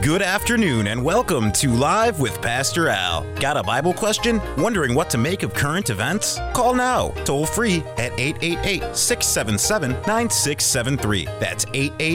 Good afternoon and welcome to Live with Pastor Al. Got a Bible question? Wondering what to make of current events? Call now, toll free at 888-677-9673. That's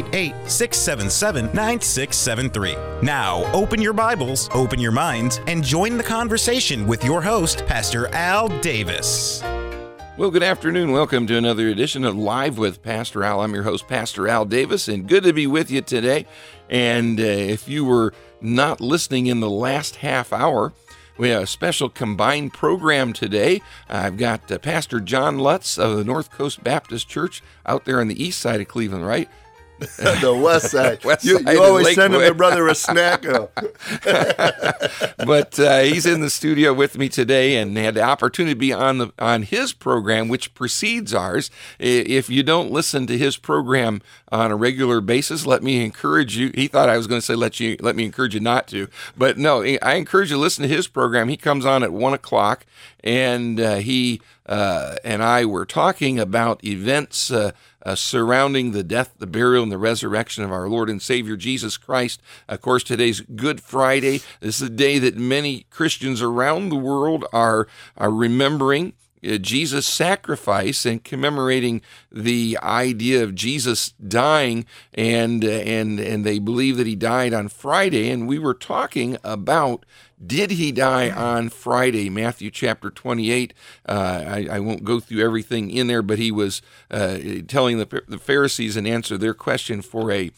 888-677-9673. Now, open your Bibles, open your minds, and join the conversation with your host, Pastor Al Davis. Well, good afternoon. Welcome to another edition of Live with Pastor Al. I'm your host, Pastor Al Davis, and good to be with you today. And if you were not listening in the last half hour, we have a special combined program today. I've got Pastor John Lutz of the North Coast Baptist Church out there on the east side of Cleveland, right? The west side. You always send him your brother a snack. But he's in the studio with me today and had the opportunity to be on his program, which precedes ours. If you don't listen to his program on a regular basis, let me encourage you. He thought I was going to say let me encourage you not to, but no, I encourage you to listen to his program. He comes on at 1:00, and he and I were talking about events surrounding the death, the burial, and the resurrection of our Lord and Savior Jesus Christ. Of course, today's Good Friday. This is a day that many Christians around the world are remembering Jesus' sacrifice and commemorating the idea of Jesus dying, and they believe that he died on Friday. And we were talking about, did he die on Friday? Matthew chapter 28. I won't go through everything in there, but he was telling the Pharisees and answer their question for a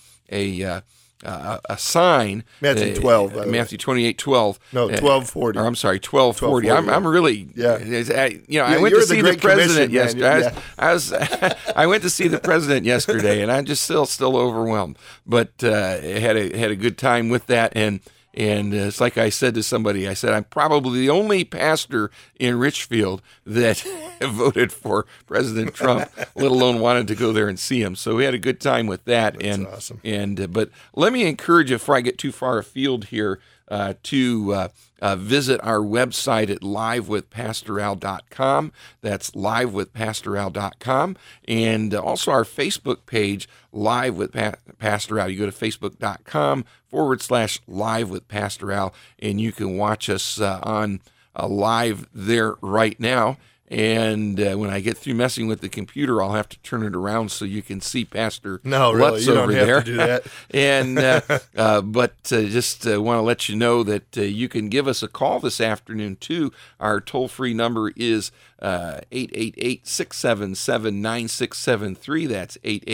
sign. Matthew 12. Matthew 28:12. No, 12:40. Or I'm sorry, 12:40. I'm really, yeah. I went to see the president yesterday. Yeah. I went to see the president yesterday, and I'm just still overwhelmed. But had a good time with that, and it's like I said to somebody, I said, I'm probably the only pastor in Richfield that voted for President Trump, let alone wanted to go there and see him. So we had a good time with that. That's awesome. But let me encourage you, before I get too far afield here, to visit our website at livewithpastoral.com. That's livewithpastoral.com. And also our Facebook page, Live with Pastor Al. You go to facebook.com/Live with Pastor Al, and you can watch us on live there right now. And when I get through messing with the computer, I'll have to turn it around so you can see Pastor Lutz you over don't have there. to do that. And just want to let you know that you can give us a call this afternoon too. Our toll-free number is 888-677-9673. That's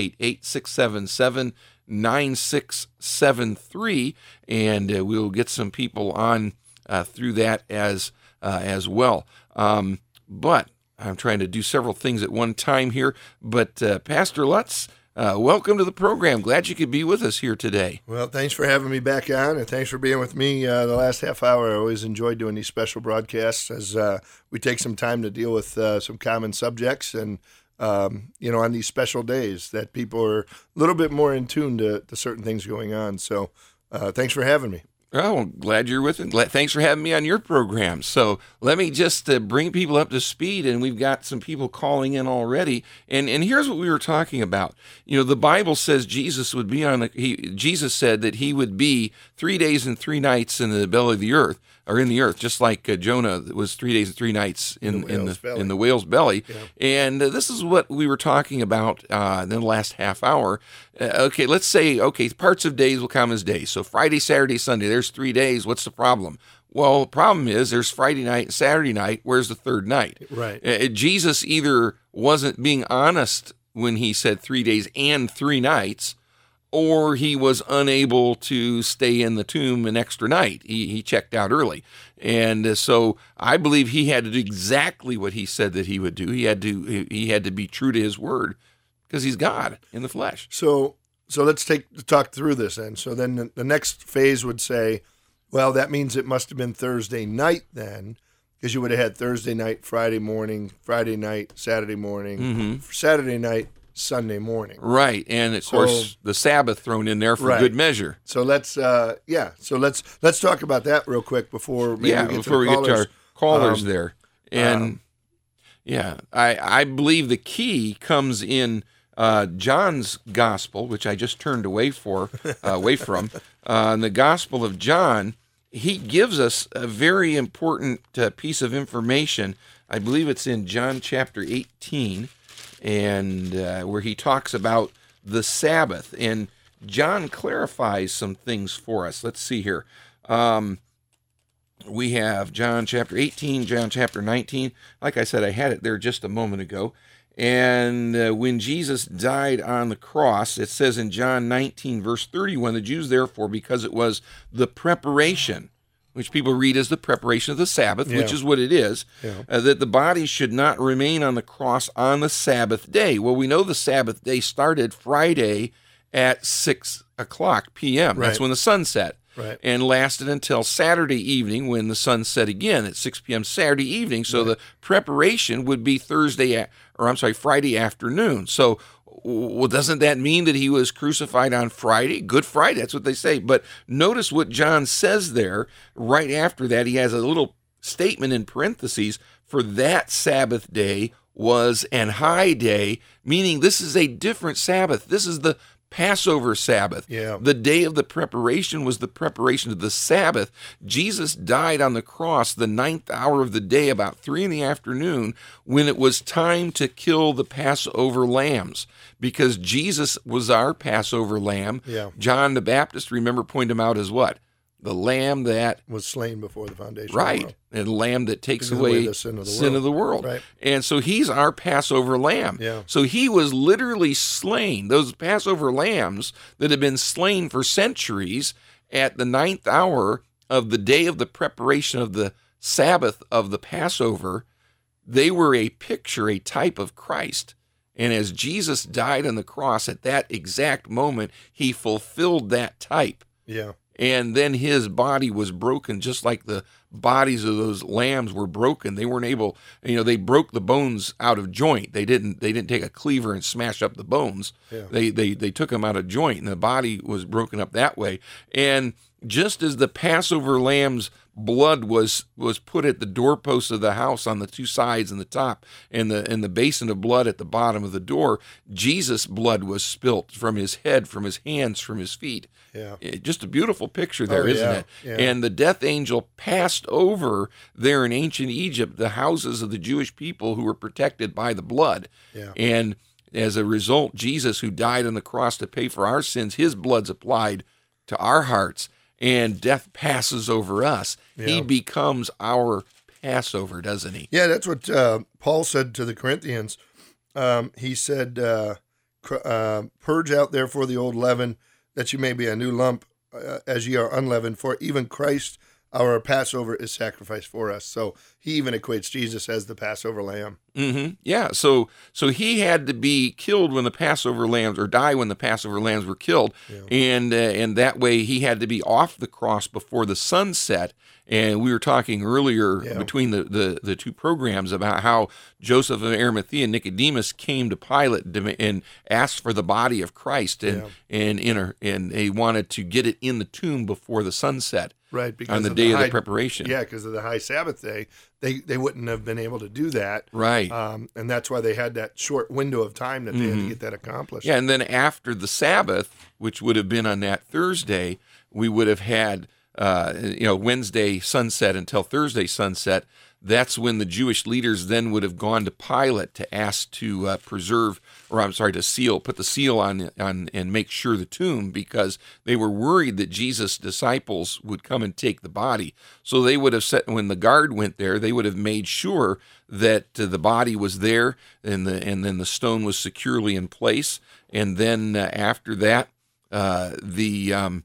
888-677-9673, and we'll get some people on through that as well. But I'm trying to do several things at one time here. But Pastor Lutz, welcome to the program. Glad you could be with us here today. Well, thanks for having me back on, and thanks for being with me the last half hour. I always enjoy doing these special broadcasts as we take some time to deal with some common subjects and, on these special days that people are a little bit more in tune to certain things going on. So thanks for having me. Oh, glad you're with me. Thanks for having me on your program. So let me just bring people up to speed, and we've got some people calling in already. And here's what we were talking about. The Bible says Jesus would be Jesus said that he would be 3 days and 3 nights in the belly of the earth, or in the earth, just like Jonah was 3 days and 3 nights in the whale's belly. Yeah. And this is what we were talking about in the last half hour. Okay, let's say, parts of days will come as days. So Friday, Saturday, Sunday, there's 3 days. What's the problem? Well, the problem is there's Friday night and Saturday night. Where's the third night? Right. Jesus either wasn't being honest when he said 3 days and 3 nights, or he was unable to stay in the tomb an extra night. He checked out early. And so I believe he had to do exactly what he said that he would do. He had to be true to his word, because he's God in the flesh. So let's talk through this then. So then the next phase would say, well, that means it must have been Thursday night then, because you would have had Thursday night, Friday morning, Friday night, Saturday morning, Saturday night, Sunday morning. Right, and of course the Sabbath thrown in there for good measure. So let's talk about that real quick before we get to our callers there. And I believe the key comes in John's gospel, which I just turned away from, in the Gospel of John, he gives us a very important piece of information. I believe it's in John chapter 18, and where he talks about the Sabbath. And John clarifies some things for us. Let's see here. We have John chapter 18, John chapter 19. Like I said, I had it there just a moment ago. And when Jesus died on the cross, it says in John 19, verse 31, the Jews therefore, because it was the preparation, which people read as the preparation of the Sabbath, which is what it is, that the body should not remain on the cross on the Sabbath day. Well, we know the Sabbath day started Friday at 6 o'clock p.m. That's when the sun set. Right. And lasted until Saturday evening when the sun set again at 6 p.m. Saturday evening. So the preparation would be Friday afternoon. So doesn't that mean that he was crucified on Friday? Good Friday, that's what they say. But notice what John says there. Right after that, he has a little statement in parentheses, for that Sabbath day was an high day, meaning this is a different Sabbath. This is the Passover Sabbath. Yeah. The day of the preparation was the preparation of the Sabbath. Jesus died on the cross the 9th hour of the day, about 3 p.m, when it was time to kill the Passover lambs, because Jesus was our Passover lamb. Yeah. John the Baptist, remember, pointed him out as what? The lamb that was slain before the foundation of the world. And the lamb that takes away the sin of the world. Right. And so he's our Passover lamb. Yeah. So he was literally slain. Those Passover lambs that had been slain for centuries at the 9th hour of the day of the preparation of the Sabbath of the Passover, they were a picture, a type of Christ. And as Jesus died on the cross at that exact moment, he fulfilled that type. Yeah. And then his body was broken, just like the bodies of those lambs were broken. They weren't able, they broke the bones out of joint. They didn't take a cleaver and smash up the bones. Yeah. They took them out of joint, and the body was broken up that way. And just as the Passover lamb's blood was put at the doorposts of the house on the two sides and the top, and the basin of blood at the bottom of the door, Jesus' blood was spilt from his head, from his hands, from his feet. Yeah. Just a beautiful picture there, isn't it? Yeah. And the death angel passed over there in ancient Egypt the houses of the Jewish people who were protected by the blood. Yeah. And as a result, Jesus, who died on the cross to pay for our sins, his blood's applied to our hearts, and death passes over us. Yeah. He becomes our Passover, doesn't he? Yeah, that's what Paul said to the Corinthians. He said, purge out therefore the old leaven, that you may be a new lump, as ye are unleavened. For even Christ, our Passover, is sacrificed for us. So he even equates Jesus as the Passover lamb. Mm-hmm. Yeah, so he had to be killed when the Passover lambs, or die when the Passover lambs were killed, and that way he had to be off the cross before the sun set. And we were talking earlier between the two programs about how Joseph of Arimathea and Nicodemus came to Pilate and asked for the body of Christ, and they wanted to get it in the tomb before the sunset. Right, because on the day of the preparation. Yeah, because of the high Sabbath day, they wouldn't have been able to do that. Right. And that's why they had that short window of time that they had to get that accomplished. Yeah, and then after the Sabbath, which would have been on that Thursday, we would have had Wednesday sunset until Thursday sunset. That's when the Jewish leaders then would have gone to Pilate to ask to to seal, put the seal on and make sure the tomb, because they were worried that Jesus' disciples would come and take the body. So they would have said, when the guard went there, they would have made sure that the body was there, and then the stone was securely in place. And then after that, the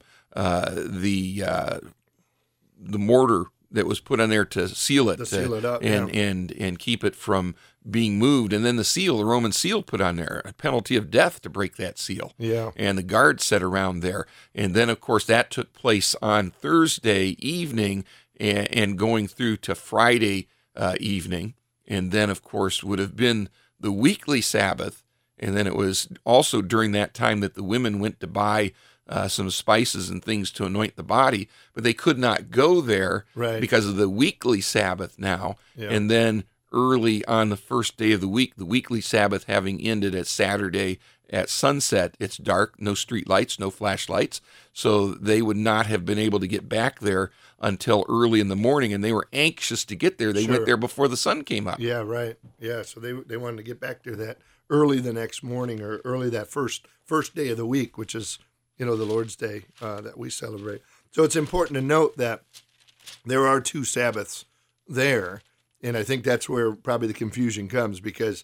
mortar that was put on there to seal it, seal it up, and keep it from being moved, and then the Roman seal put on there, a penalty of death to break that seal. Yeah. And the guards set around there, and then of course that took place on Thursday evening and going through to Friday evening, and then of course would have been the weekly Sabbath, and then it was also during that time that the women went to buy some spices and things to anoint the body, but they could not go there because of the weekly Sabbath now. Yeah. And then early on the first day of the week, the weekly Sabbath having ended at Saturday at sunset, it's dark, no street lights, no flashlights. So they would not have been able to get back there until early in the morning, and they were anxious to get there. They went there before the sun came up. Yeah, right. Yeah, so they wanted to get back there that early the next morning, or early that first day of the week, which is, the Lord's Day that we celebrate. So it's important to note that there are 2 Sabbaths there, and I think that's where probably the confusion comes, because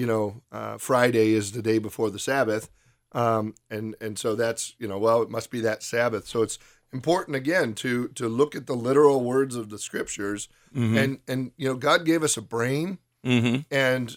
Friday is the day before the Sabbath, and so that's it must be that Sabbath. So it's important again to look at the literal words of the Scriptures, and God gave us a brain, and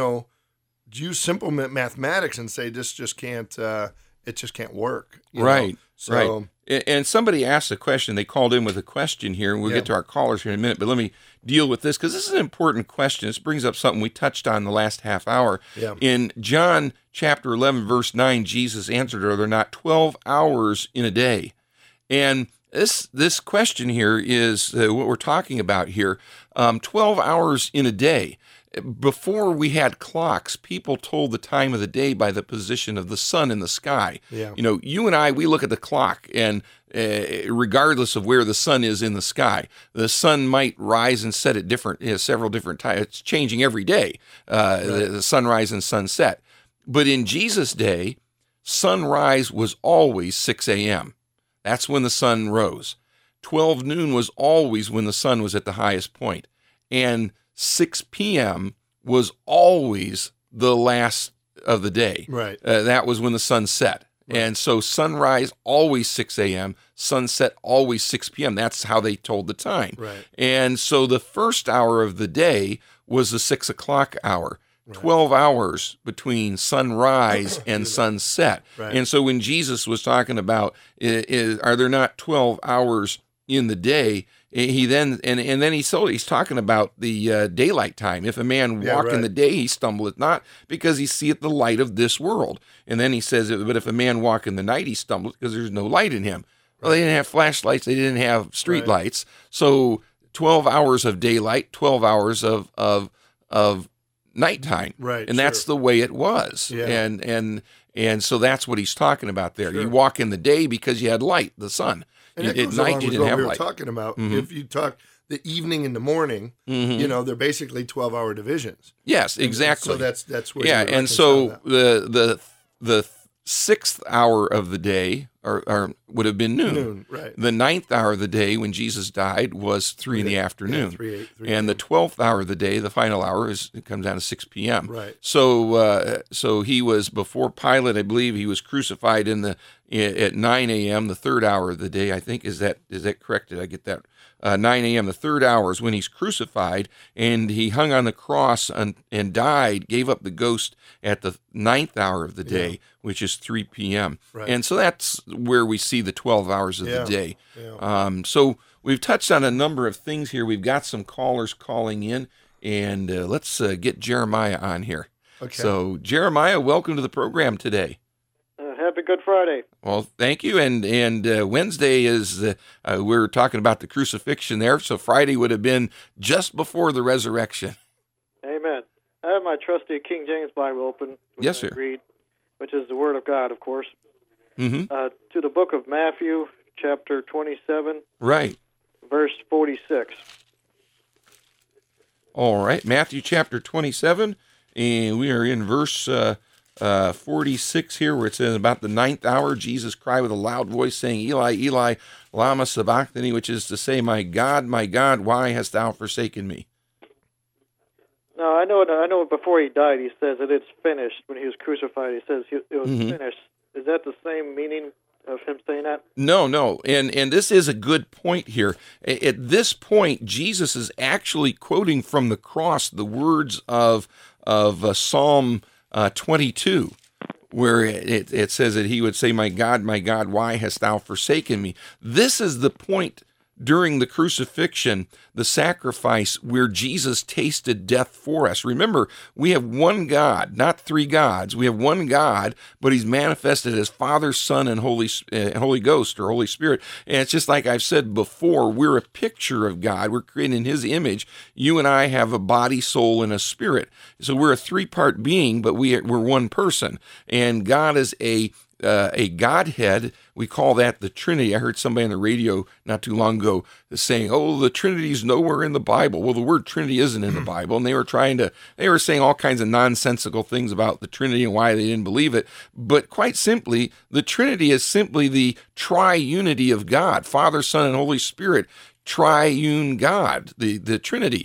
use simple mathematics and say this just can't it just can't work. Right. So, right. And somebody asked a question. They called in with a question here, and we'll get to our callers here in a minute. But let me deal with this, because this is an important question. This brings up something we touched on the last half hour. Yeah. In John chapter 11, verse 9, Jesus answered, "Are there not 12 hours in a day?" And this question here is what we're talking about here. 12 hours in a day. Before we had clocks, people told the time of the day by the position of the sun in the sky. Yeah. You and I, we look at the clock, and regardless of where the sun is in the sky, the sun might rise and set at several different times. It's changing every day, the sunrise and sunset. But in Jesus' day, sunrise was always 6 a.m. That's when the sun rose. 12 noon was always when the sun was at the highest point. And 6 p.m. was always the last of the day. Right. That was when the sun set. Right. And so sunrise, always 6 a.m., sunset, always 6 p.m. That's how they told the time. Right. And so the first hour of the day was the 6 o'clock hour. Right. 12 hours between sunrise and sunset. Right. And so when Jesus was talking about, are there not 12 hours in the day, he then he's talking about the daylight time. If a man walk in the day, he stumbleth not, because he seeth the light of this world. And then he says, but if a man walk in the night, he stumbleth, because there's no light in him. Well, they didn't have flashlights, they didn't have street lights. So 12 hours of daylight, 12 hours of nighttime. Right. And that's the way it was. Yeah. And so that's what he's talking about there. Sure. You walk in the day because you had light, the sun. And that goes along with what we were talking about. Mm-hmm. If you talk the evening and the morning, they're basically 12-hour divisions. Yes, exactly. And so that's where and so the 6th hour of the day or would have been noon. Right. The 9th hour of the day when Jesus died was 3 in the afternoon. 3 and the 12th hour of the day, the final hour, it comes down to 6 p.m. Right. So he was before Pilate, I believe. He was crucified at 9 a.m., the 3rd hour of the day, I think. Is that correct? Did I get that? 9 a.m., the 3rd hour is when he's crucified, and he hung on the cross and died, gave up the ghost at the 9th hour of the day, which is 3 p.m. Right. And so that's where we see the 12 hours of the day. Yeah. So we've touched on a number of things here. We've got some callers calling in, and let's get Jeremiah on here. Okay. So, Jeremiah, welcome to the program today. Happy Good Friday. Well, thank you. And Wednesday is, we're talking about the crucifixion there, so Friday would have been just before the resurrection. Amen. I have my trusty King James Bible open. Yes, sir. Read, which is the Word of God, of course. Mm-hmm. To the book of Matthew, chapter 27. Right. Verse 46. All right, Matthew chapter 27, and we are in verse 46 here, where it says, about the 9th hour, Jesus cried with a loud voice, saying, Eli, Eli, lama sabachthani, which is to say, my God, why hast thou forsaken me? No, I know. Before he died, he says that it's finished. When he was crucified, he says it was finished. Is that the same meaning of him saying that? No, and this is a good point here. At this point, Jesus is actually quoting from the cross the words of Psalm 22, where it says that he would say, my God, why hast thou forsaken me? This is the point during the crucifixion, the sacrifice where Jesus tasted death for us. Remember, we have one God, not three gods. We have one God, but he's manifested as Father, Son, and Holy Ghost or Holy Spirit. And it's just like I've said before, we're a picture of God. We're created in his image. You and I have a body, soul, and a spirit. So we're a three-part being, but we're one person. And God is a Godhead. We call that the Trinity. I heard somebody on the radio not too long ago saying, oh, the Trinity's nowhere in the Bible. Well, the word Trinity isn't in the Bible, and they were saying all kinds of nonsensical things about the Trinity and why they didn't believe it. But quite simply, the Trinity is simply the triunity of God, Father, Son, and Holy Spirit. Triune God, the Trinity.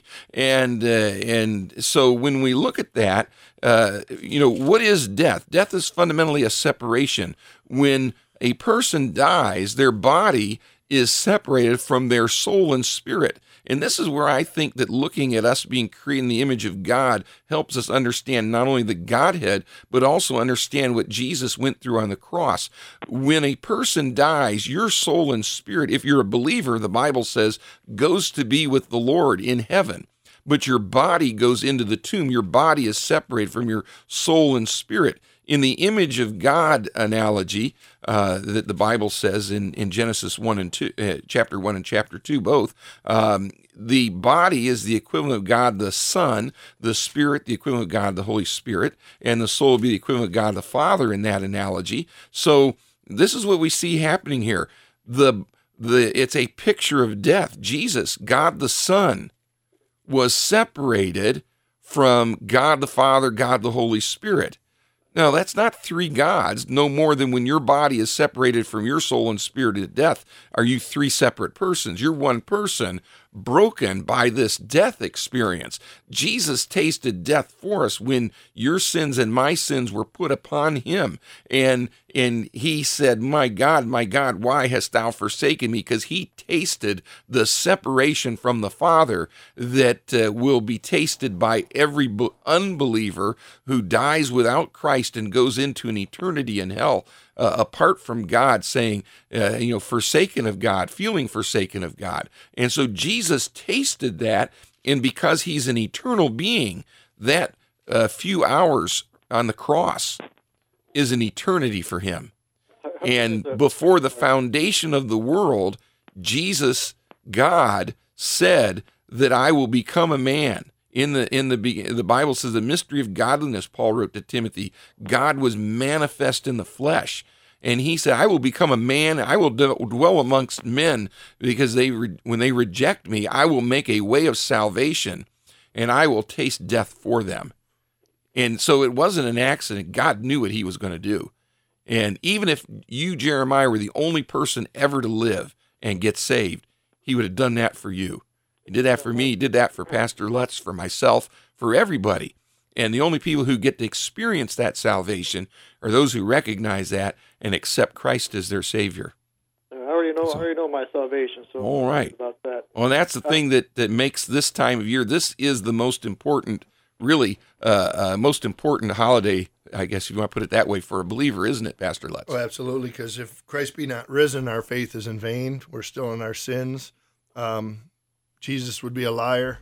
And so when we look at that, what is death? Death is fundamentally a separation. When a person dies, their body is separated from their soul and spirit. And this is where I think that looking at us being created in the image of God helps us understand not only the Godhead, but also understand what Jesus went through on the cross. When a person dies, your soul and spirit, if you're a believer, the Bible says, goes to be with the Lord in heaven. But your body goes into the tomb. Your body is separated from your soul and spirit. In the image of God analogy that the Bible says in Genesis 1 and 2, chapter 1 and chapter 2 both, the body is the equivalent of God the Son, the Spirit the equivalent of God the Holy Spirit, and the soul will be the equivalent of God the Father in that analogy. So this is what we see happening here. It's a picture of death. Jesus, God the Son, was separated from God the Father, God the Holy Spirit. Now, that's not three gods, no more than when your body is separated from your soul and spirit at death. Are you three separate persons? You're one person broken by this death experience. Jesus tasted death for us when your sins and my sins were put upon him. And he said, my God, why hast thou forsaken me? Because he tasted the separation from the Father that will be tasted by every unbeliever who dies without Christ and goes into an eternity in hell. Apart from God, saying, forsaken of God, feeling forsaken of God. And so Jesus tasted that, and because he's an eternal being, that few hours on the cross is an eternity for him. And before the foundation of the world, Jesus, God, said that I will become a man. In the Bible says the mystery of godliness, Paul wrote to Timothy, God was manifest in the flesh. And he said, I will become a man, I will dwell amongst men, because when they reject me, I will make a way of salvation, and I will taste death for them. And so it wasn't an accident. God knew what he was going to do. And even if you, Jeremiah, were the only person ever to live and get saved, he would have done that for you. He did that for me. He did that for Pastor Lutz, for myself, for everybody. And the only people who get to experience that salvation are those who recognize that and accept Christ as their Savior. I already know my salvation. So all right. About that. Well, that's the thing that makes this time of year. This is the most important, really, most important holiday, I guess if you want to put it that way, for a believer, isn't it, Pastor Lutz? Oh, absolutely. Because if Christ be not risen, our faith is in vain. We're still in our sins. Jesus would be a liar.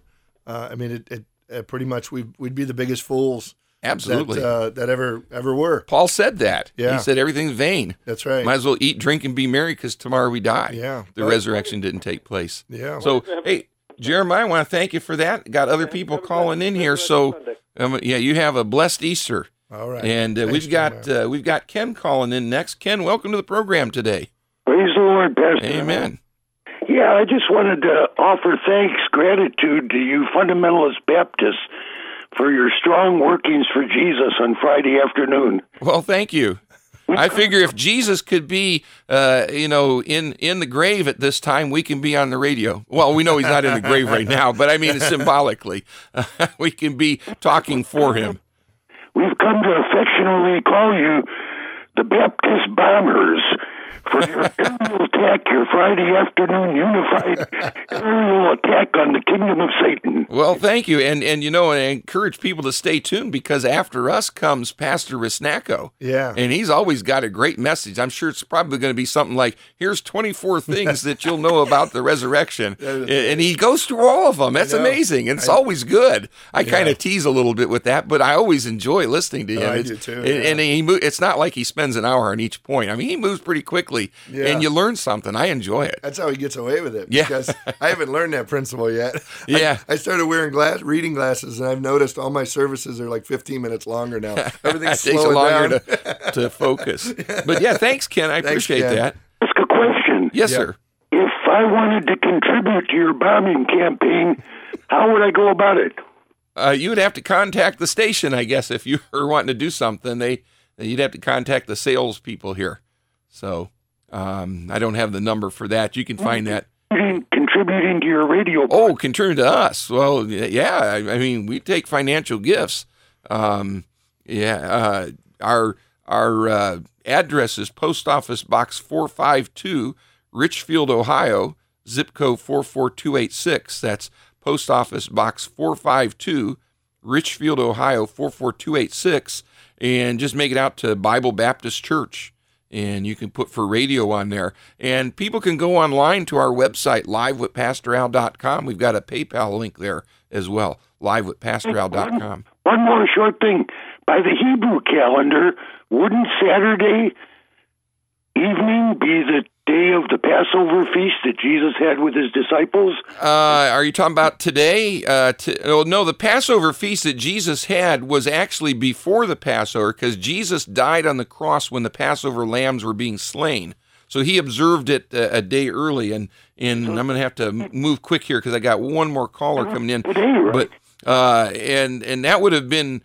It pretty much we'd be the biggest fools. Absolutely. That ever were. Paul said that. Yeah. He said everything's vain. That's right. Might as well eat, drink, and be merry because tomorrow we die. Yeah. The resurrection didn't take place. Yeah. So, hey, Jeremiah, I want to thank you for that. Got other people calling in here. So, you have a blessed Easter. All right. And we've got Ken calling in next. Ken, welcome to the program today. Praise the Lord, Pastor. Amen. Yeah, I just wanted to offer gratitude to you Fundamentalist Baptists for your strong workings for Jesus on Friday afternoon. Well, thank you. I figure if Jesus could be, in the grave at this time, we can be on the radio. Well, we know he's not in the grave right now, but I mean symbolically, we can be talking for him. We've come to affectionately call you the Baptist Bombers. for your aerial attack, your Friday afternoon unified aerial attack on the kingdom of Satan. Well, thank you. And I encourage people to stay tuned, because after us comes Pastor Risnacko. Yeah. And he's always got a great message. I'm sure it's probably going to be something like, here's 24 things that you'll know about the resurrection. And he goes through all of them. That's amazing. And it's always good. I kind of tease a little bit with that, but I always enjoy listening to him. I do too. And it's not like he spends an hour on each point. I mean, he moves pretty quickly, and you learn something. I enjoy it. That's how he gets away with it. Yeah. Because I haven't learned that principle yet. Yeah. I started wearing reading glasses, and I've noticed all my services are like 15 minutes longer now. Everything's It takes slowing longer down. to focus. But yeah, thanks, Ken. I appreciate Ken. that. Ask a question. Yes, Yeah. sir. If I wanted to contribute to your bombing campaign, how would I go about it? You would have to contact the station, I guess, if you were wanting to do something. You'd have to contact the sales people here. So I don't have the number for that. You can find that. Contributing to your radio. Oh, contribute to us. Well, yeah. I mean, we take financial gifts. Our address is Post Office Box 452, Richfield, Ohio, zip code 44286. That's Post Office Box 452, Richfield, Ohio 44286, and just make it out to Bible Baptist Church. And you can put for radio on there. And people can go online to our website, livewithpastoral.com. We've got a PayPal link there as well, livewithpastoral.com. One more short thing. By the Hebrew calendar, wouldn't Saturday evening be the day of the Passover feast that Jesus had with his disciples? Are you talking about today? No, the Passover feast that Jesus had was actually before the Passover, because Jesus died on the cross when the Passover lambs were being slain. So he observed it a day early, and I'm going to have to move quick here because I got one more caller coming in. But and that would have been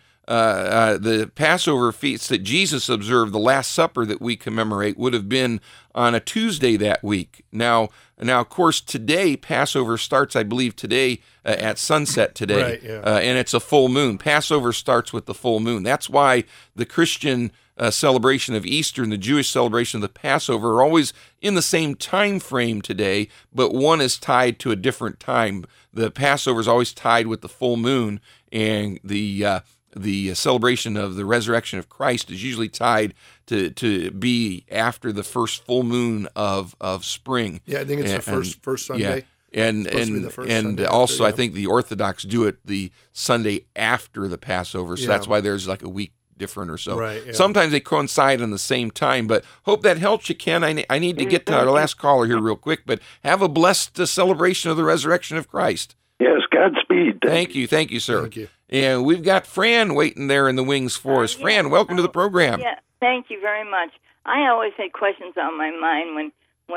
the Passover feast that Jesus observed, the Last Supper that we commemorate, would have been on a Tuesday that week. Now, of course, today, Passover starts, I believe, today at sunset today, Right, yeah. and it's a full moon. Passover starts with the full moon. That's why the Christian celebration of Easter and the Jewish celebration of the Passover are always in the same time frame today, but one is tied to a different time. The Passover is always tied with the full moon, and the celebration of the resurrection of Christ is usually tied to be after the first full moon of spring. Yeah, I think it's the first Sunday. Yeah. And Supposed to be the first and Sunday also after, I think the Orthodox do it the Sunday after the Passover, so that's why there's like a week different or so. Right, yeah. Sometimes they coincide on the same time, but hope that helps you, Ken. I need to get to our last caller here real quick, but have a blessed celebration of the resurrection of Christ. Yes, Godspeed. Thank you, sir. Thank you. And we've got Fran waiting there in the wings for us. Fran, welcome to the program. Yeah, thank you very much. I always had questions on my mind when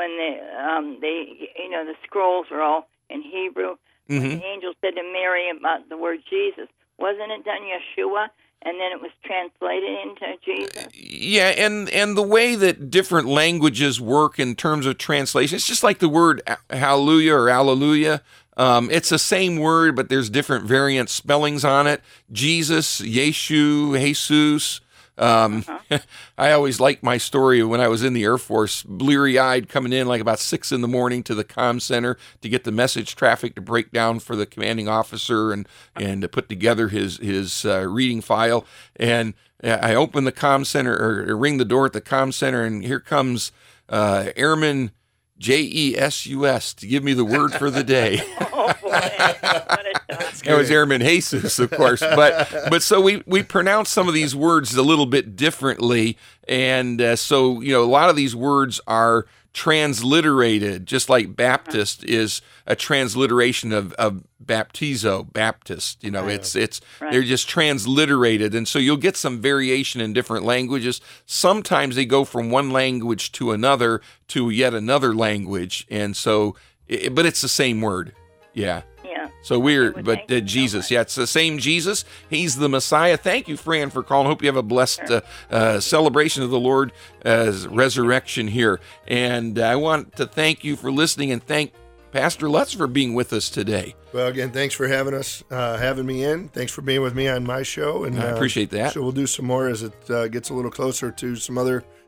the scrolls were all in Hebrew. When the angel said to Mary about the word Jesus, wasn't it done Yeshua? And then it was translated into Jesus? Yeah, and the way that different languages work in terms of translation, it's just like the word hallelujah or alleluia. It's the same word, but there's different variant spellings on it. Jesus, Yeshu, Jesus. I always liked my story when I was in the Air Force, bleary-eyed coming in like about 6 in the morning to the comm center to get the message traffic to break down for the commanding officer and to put together his reading file. And I open the comm center or ring the door at the comm center, and here comes Airman Jesus to give me the word for the day. Oh, boy. What a time. It was Airman Jesus, of course. But so we pronounce some of these words a little bit differently. And so, a lot of these words are transliterated, just like Baptist is a transliteration of baptizo, Baptist. It's they're just transliterated, and so you'll get some variation in different languages. Sometimes they go from one language to another to yet another language, and so, but it's the same word. Yeah. So Jesus, it's the same Jesus. He's the Messiah. Thank you, Fran, for calling. Hope you have a blessed celebration of the Lord's resurrection here. And I want to thank you for listening and thank Pastor Lutz for being with us today. Well, again, thanks for having me in. Thanks for being with me on my show. And I appreciate that. So we'll do some more as it gets a little closer to some other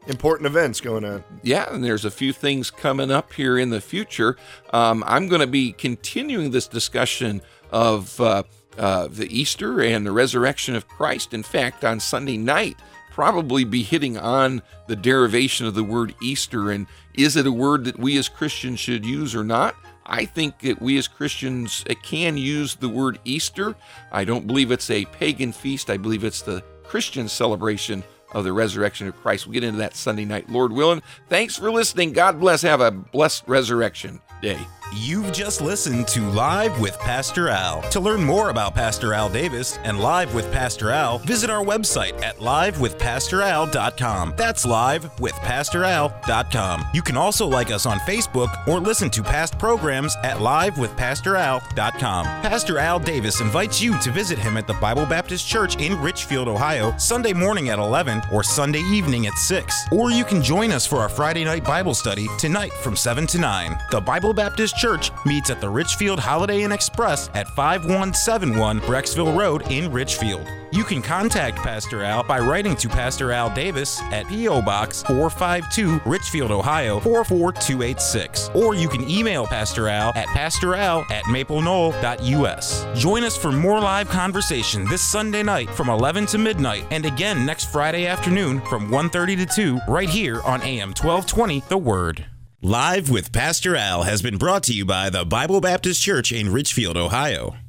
important events going on. Yeah, and there's a few things coming up here in the future. I'm going to be continuing this discussion of the Easter and the resurrection of Christ. In fact, on Sunday night, probably be hitting on the derivation of the word Easter, and is it a word that we as Christians should use or not? I think that we as Christians can use the word Easter. I don't believe it's a pagan feast. I believe it's the Christian celebration of the resurrection of Christ. We'll get into that Sunday night, Lord willing. Thanks for listening. God bless. Have a blessed Resurrection Day. You've just listened to Live with Pastor Al. To learn more about Pastor Al Davis and Live with Pastor Al, visit our website at livewithpastoral.com. That's livewithpastoral.com. You can also like us on Facebook or listen to past programs at livewithpastoral.com. Pastor Al Davis invites you to visit him at the Bible Baptist Church in Richfield, Ohio, Sunday morning at 11 or Sunday evening at 6. Or you can join us for our Friday night Bible study tonight from 7 to 9. The Bible Baptist Church meets at the Richfield Holiday Inn Express at 5171 Brecksville Road in Richfield. You can contact Pastor Al by writing to Pastor Al Davis at P.O. Box 452, Richfield, Ohio 44286. Or you can email Pastor Al at pastoral@mapleknoll.us. Join us for more live conversation this Sunday night from 11 to midnight, and again next Friday afternoon from 1:30 to 2 right here on AM 1220 The Word. Live with Pastor Al has been brought to you by the Bible Baptist Church in Richfield, Ohio.